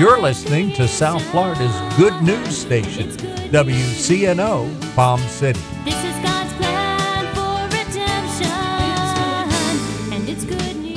You're listening to South Florida's good news station, WCNO Palm City. This is God's plan for redemption, and it's good news.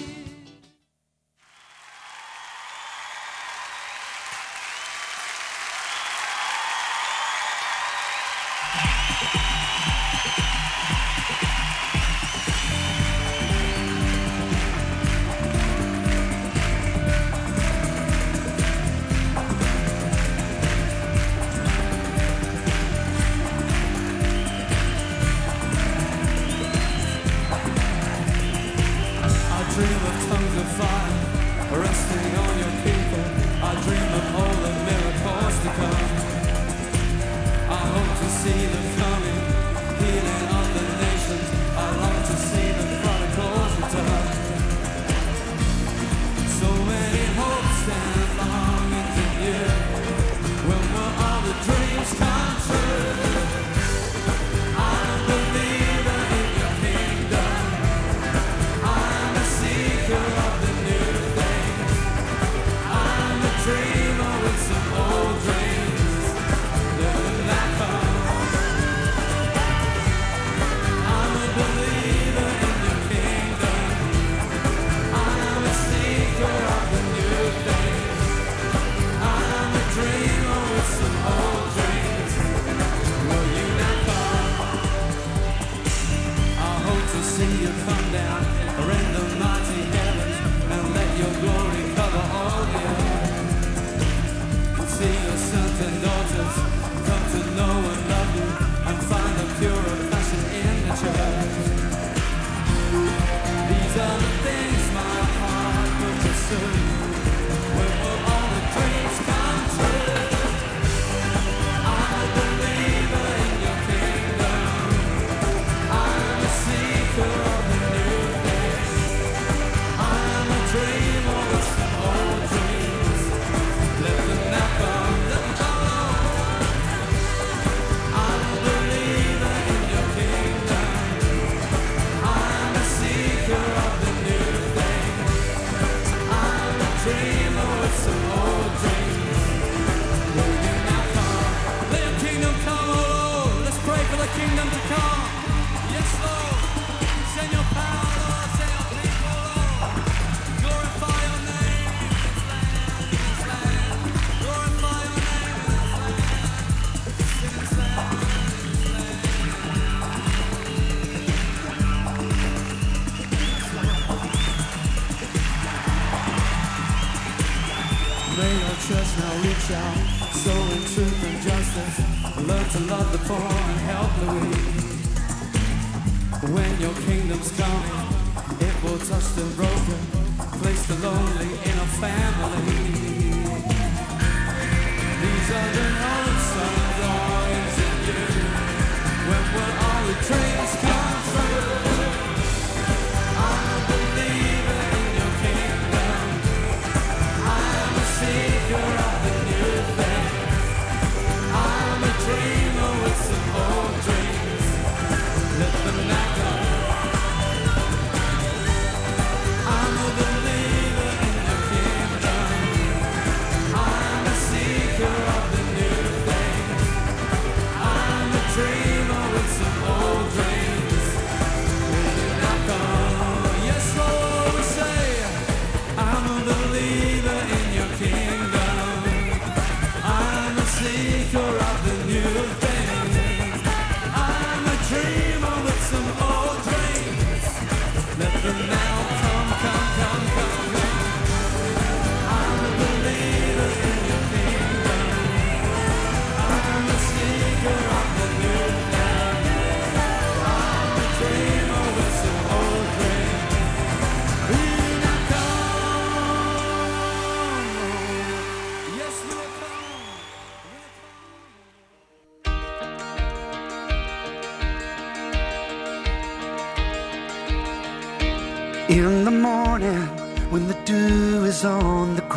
In the morning, when the dew is on the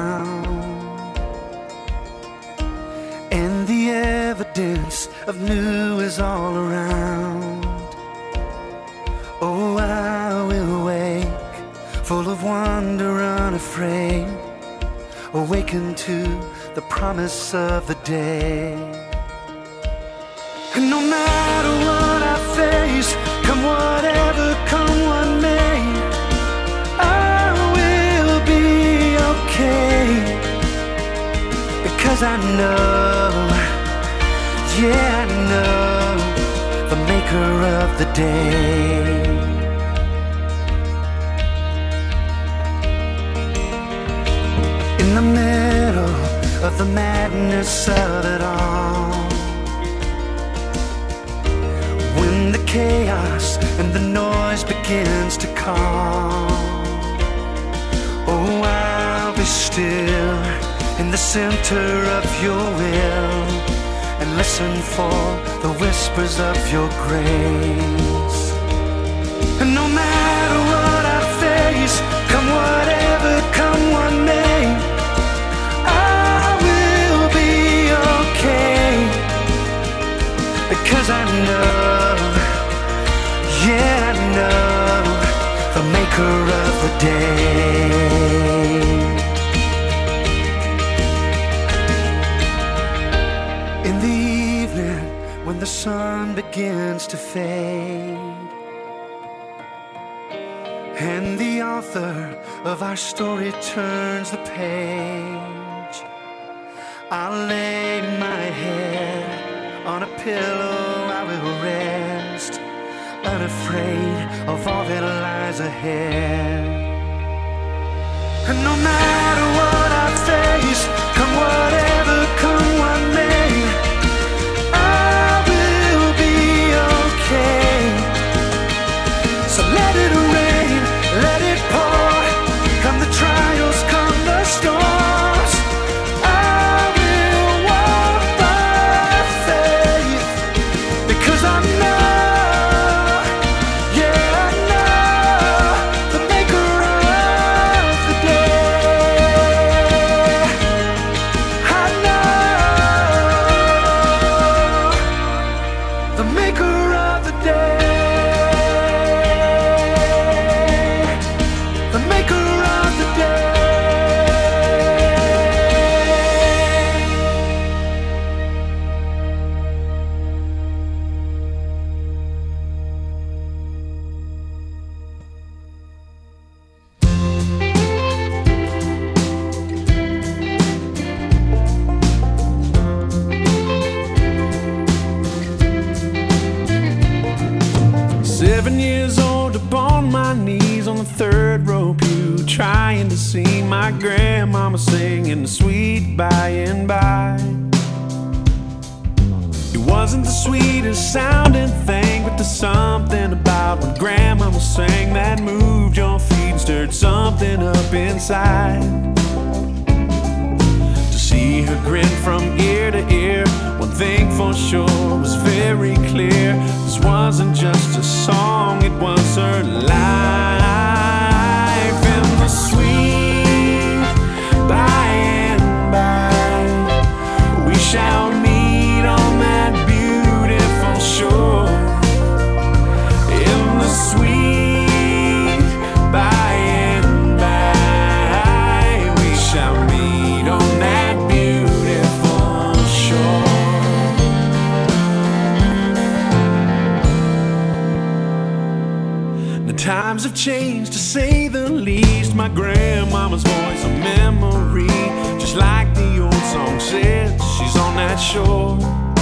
ground and the evidence of new is all around, oh, I will wake, full of wonder, unafraid, awaken to the promise of the day. And no matter what I face, come whatever, come what may, I will be okay. Because I know, yeah, I know the maker of the day. In the middle of the madness of it all, when the chaos and the noise begins to call, oh, I'll be still in the center of your will and listen for the whispers of your grace. And no matter what I face, come whatever, come what may, I will be okay. Because I know, yeah, I know the maker of the day. In the evening, when the sun begins to fade, and the author of our story turns the page, I'll lay my head on a pillow, I will rest, unafraid of all that lies ahead. And no matter what I face, come whatever, come what may, I will be okay. So let it rain, let it pour, come the trials, come the storms, I will walk by faith. Because I know, yeah, I know the maker of the day. I know the maker of the day. The maker of the day. Seven years old, up on my knees on the third row pew, trying to see my grandmama singing the sweet by and by. It wasn't the sweetest sounding thing, but there's something about when grandmama sang that moved your feet and stirred something up inside. To see her grin from ear to ear, one thing for sure was very clear: this wasn't just a song, it was her life. In the sweet by and by, we shall meet on that beautiful shore. In the sweet by and by, we shall meet on that beautiful shore. The times have changed, to say the least. My grandmama's voice a memory, just like the old song said, she's on that shore.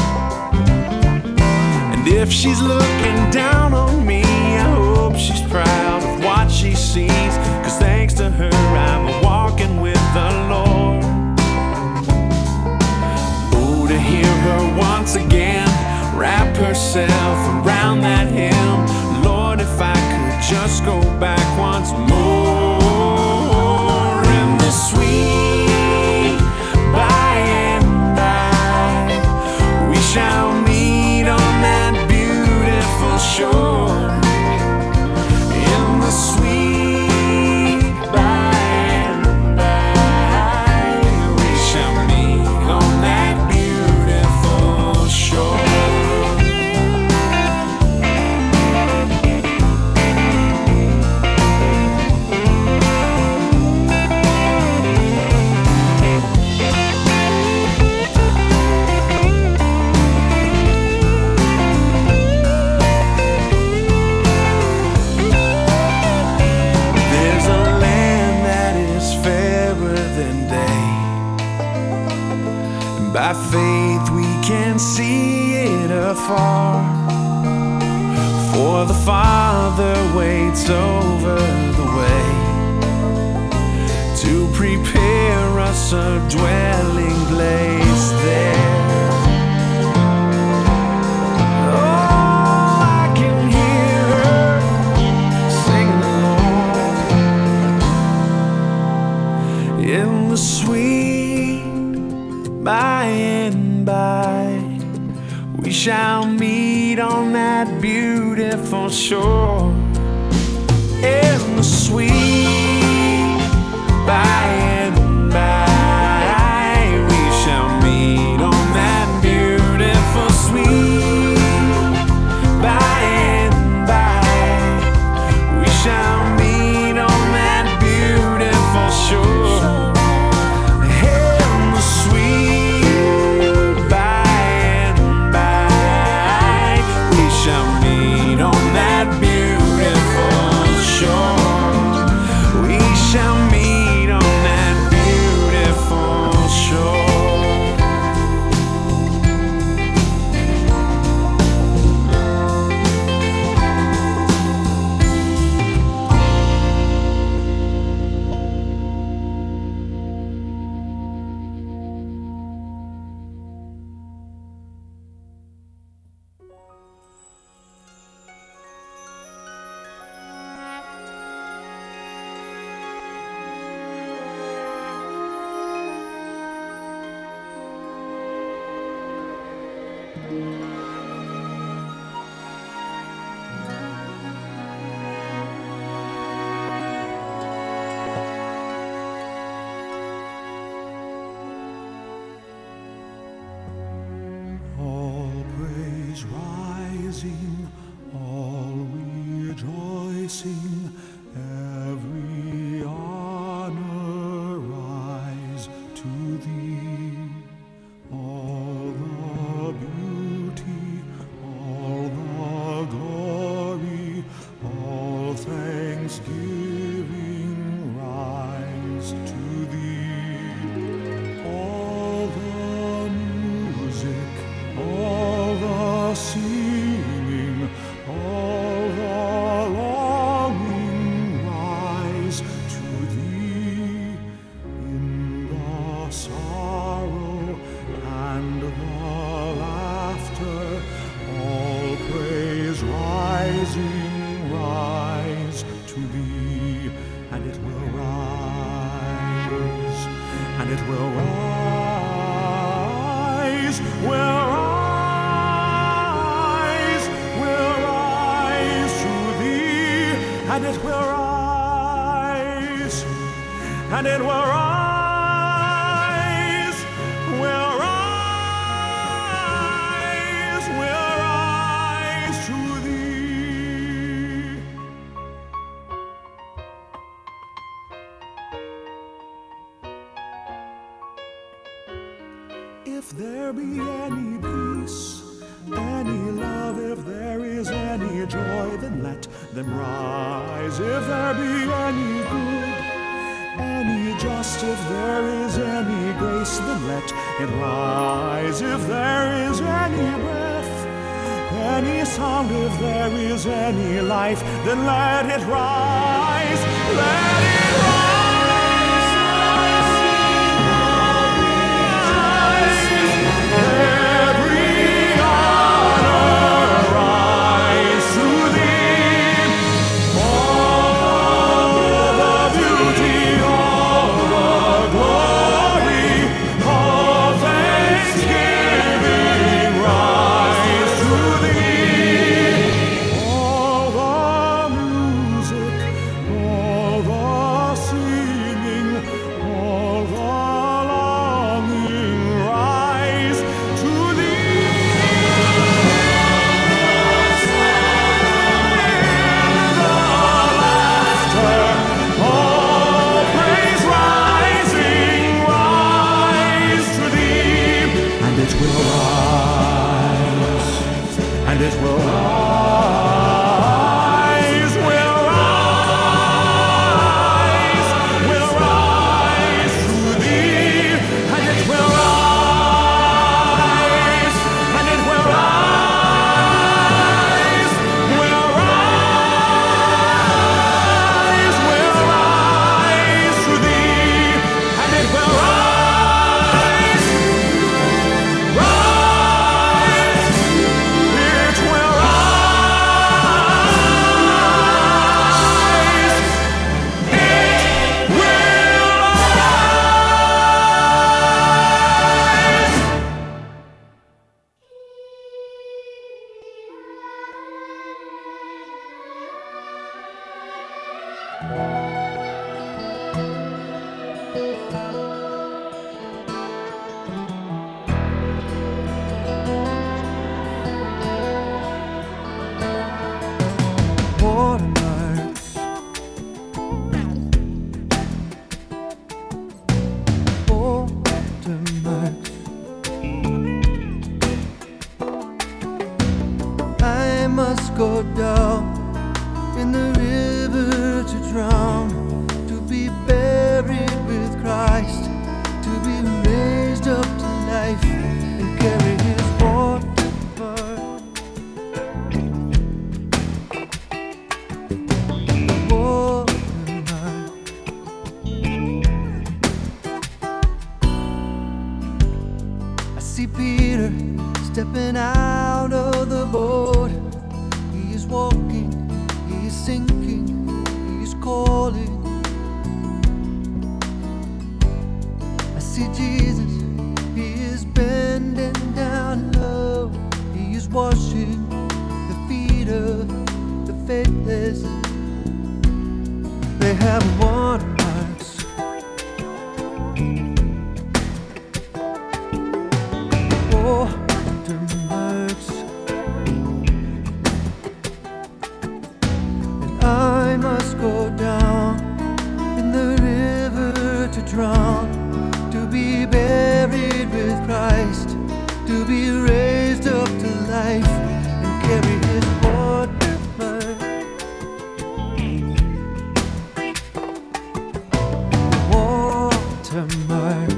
And if she's looking down on me, I hope she's proud of what she sees, 'cause thanks to her I'm walking with the Lord. Oh, to hear her once again wrap herself around that hymn. Lord, if I could just go back once more. In the sweet by and by, we shall meet on that beautiful shore. In the sweet by and by, we shall meet on that beautiful shore. see it afar. For the Father waits over the way to prepare us a dwelling place there. Oh, I can hear her singing along in the sweet by and by. We shall meet on that beautiful shore in the sweet by and by. We shall meet on that beautiful sweet by and by. We shall meet on that beautiful shore in the sweet by and by. We shall meet on that beautiful shore. We shall meet on that beautiful shore. All praise rising, all rejoicing, every honor rise to thee. All the beauty, all the glory, all thanksgiving rise to thee. All the music, all the singing, all the longing rise to thee. In the sorrow and the laughter, all praise rising rise to thee. And it will rise, and it will rise, will rise, will rise to thee. And it will rise, and it will rise, will rise, will rise to thee. If there be any peace, any love, if there is any joy, then let them rise. If there be any good, any just, if there is any grace, then let it rise. If there is any breath, any sound, if there is any life, then let it rise. Let it rise. Every honor rise to thee. All the beauty, all the glory, all thanksgiving rise to thee. All the music, all the singing, all the longing rise to thee. The laughter, all praise rising rise to thee. And it will rise, and it will rise, will rise, will rise to thee. And it will rise, Watermarks, watermarks. I must go down in the river to drown, to be buried with Christ, to be raised up to life and carry his watermark. I see Peter stepping out of the boat. He is walking, he is sinking, he is calling. I see Jesus, he is bending down low. He is washing the feet of the faithless. They have watermarks. Watermarks. And I must go down in the river to drown, to be buried with Christ, to be raised up to life and carry his watermark. Watermark.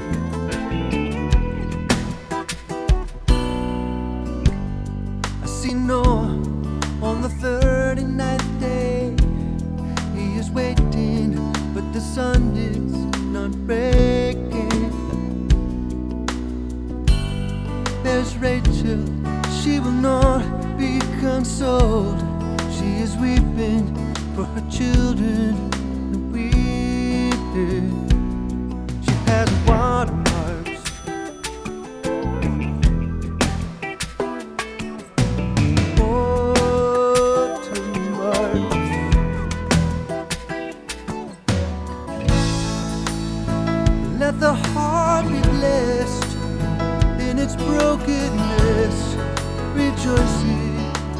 I see Noah on the 39th day. He is waiting, but the sun is not breaking. There's Rachel, she will not be consoled. She is weeping for her children and weeping. She has watermarks. Watermarks. Let the heart be blessed in its brokenness, rejoicing.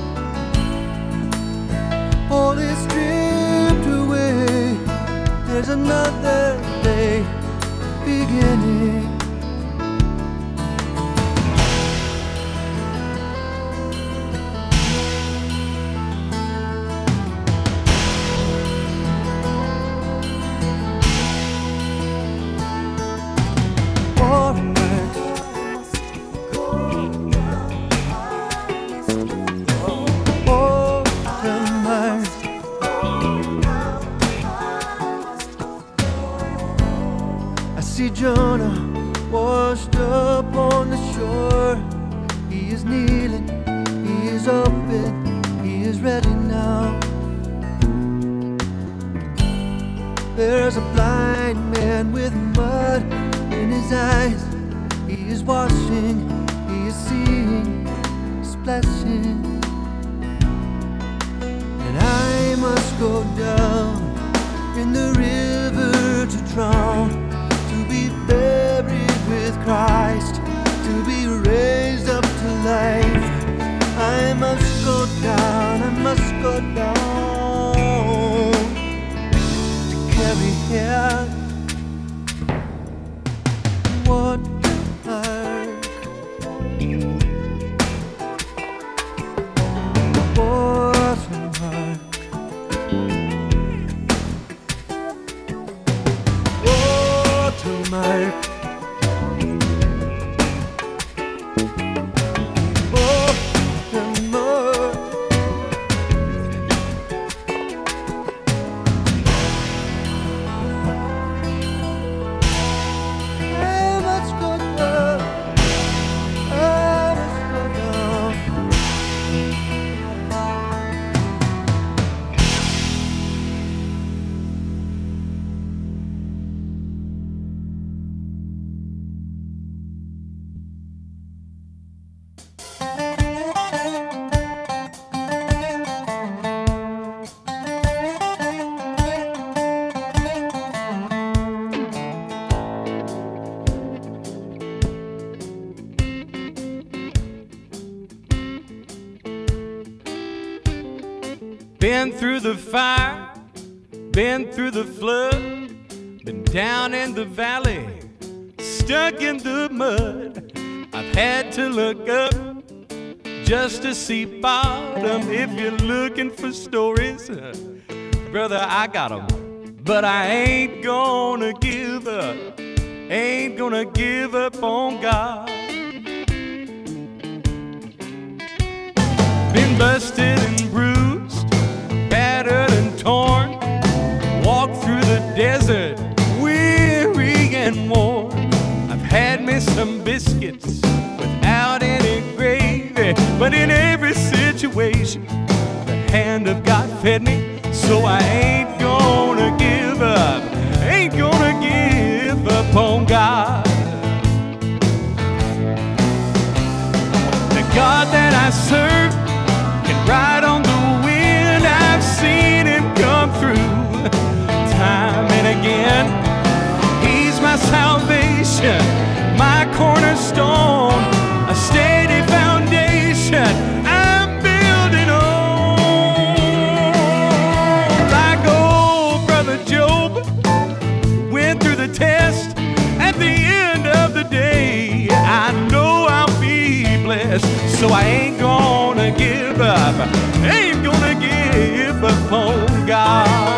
All is stripped away. There's another day beginning. Watermarks. Watermarks. I see Jonah washed up on the shore. He is kneeling, he is open, he is ready now. There's a blind man with mud in his eyes. He is washing, he is seeing, splashing. And I must go down in the river to drown, to be buried with Christ, to be raised up to life. I must go down, I must go down to carry here watermark. Watermark. Watermark. Watermark. Been through the fire, been through the flood, been down in the valley, stuck in the mud. I've had to look up just to see bottom. If you're looking for stories, brother, I got 'em. But I ain't gonna give up, ain't gonna give up on God. Been busted and bruised, battered and torn, walked through the desert, weary and worn. I've had me some biscuits without any gravy, but in every situation, the hand of God fed me, so I ain't gonna give up, ain't gonna give up on God. The God that I serve can ride on the wind. I've seen him come through time and again. He's my salvation, my cornerstone, a steady foundation I'm building on. Like old brother Job, went through the test. At the end of the day, I know I'll be blessed. So I ain't gonna give up, ain't gonna give up on God.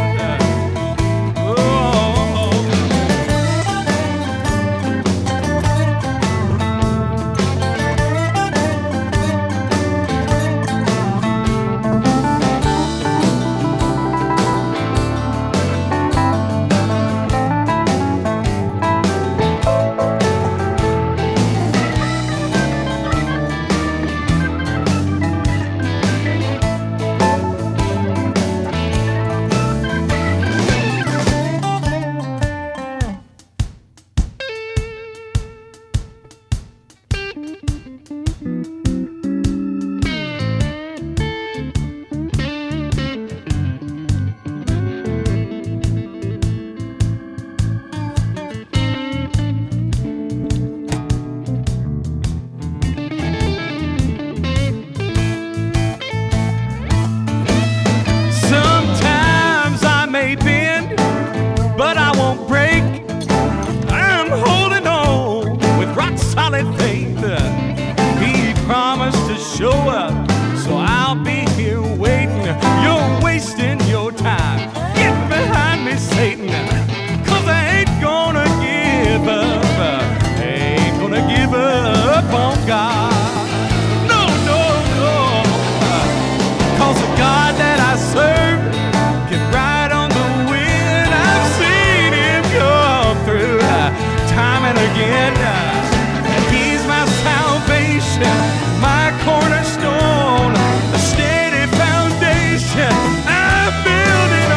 Show up, so I'll be here waiting. You're wasting your time. Get behind me, Satan, 'cause I ain't gonna give up, ain't gonna give up on God. No, no, no, 'cause the God that I serve can ride on the wind. I've seen him come through time and again. And he's my salvation, my cornerstone, a steady foundation I'm building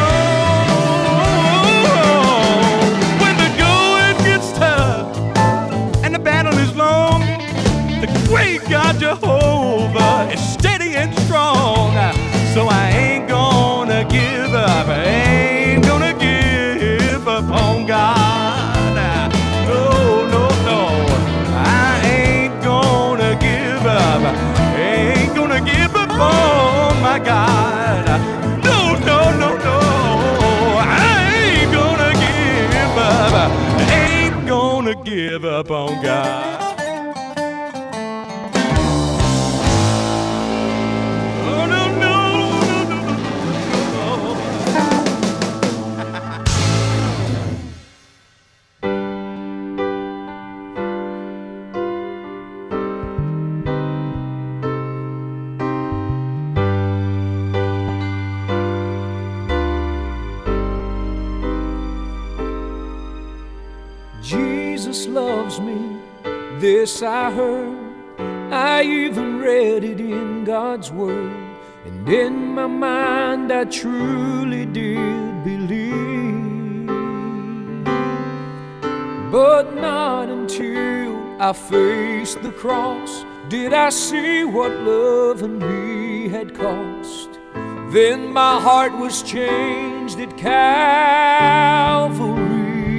on. When the going gets tough and the battle is long, the great God Jehovah is steady and strong. So I ain't gonna give up, ain't gonna give up on God. No, no, no, I ain't gonna give up, ain't gonna give up on my God. No, no, no, no, I ain't gonna give up, ain't gonna give up on God. Oh, no, no, no, no, no, no. Jesus loves me, this I heard. I even read it in God's Word, and in my mind I truly did believe. But not until I faced the cross did I see what loving me had cost. Then my heart was changed at Calvary.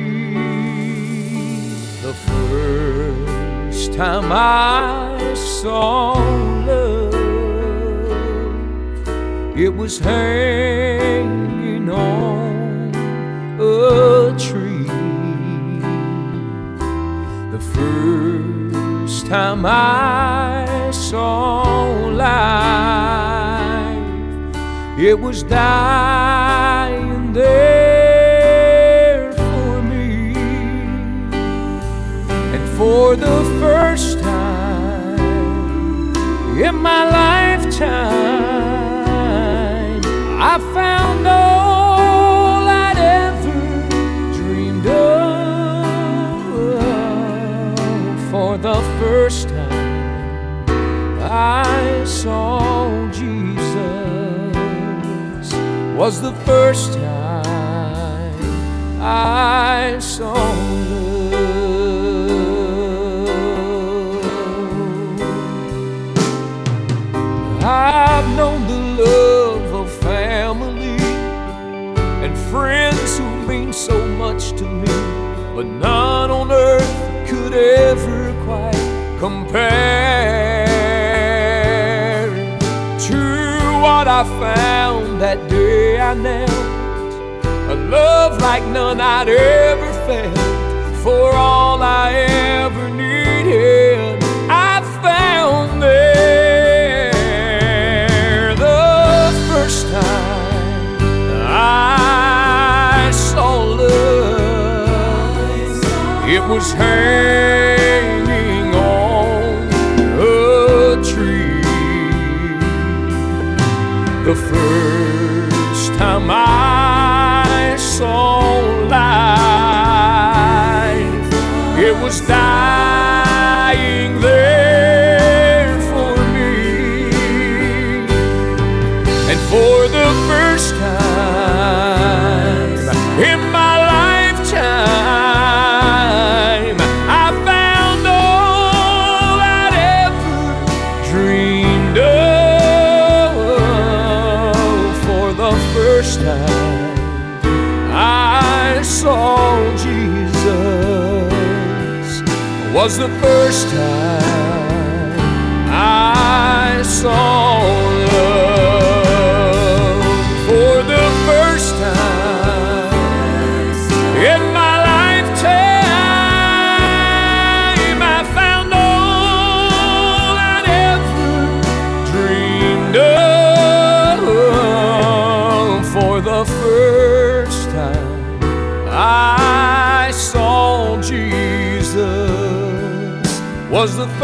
The first time I saw love, it was hanging on a tree. The first time I saw life, it was dying there for me. And for the first time in my lifetime, I found all I'd ever dreamed of. For the first time I saw Jesus, was the first time I saw love. I've known the love of family and friends who mean so much to me, but none on earth could ever quite compare to what I found that day I knelt. A love like none I'd ever felt. For all I ever needed, I found there. The first time I saw love, it was hanging on a tree. The first time I saw life, it was dying there for me. And for the first time in my lifetime, I found all I'd ever dreamed of. For the first time I saw Jesus, was the first time I saw love. For the first time in my lifetime, I found all I'd ever dreamed of. For the first time I saw Jesus, was the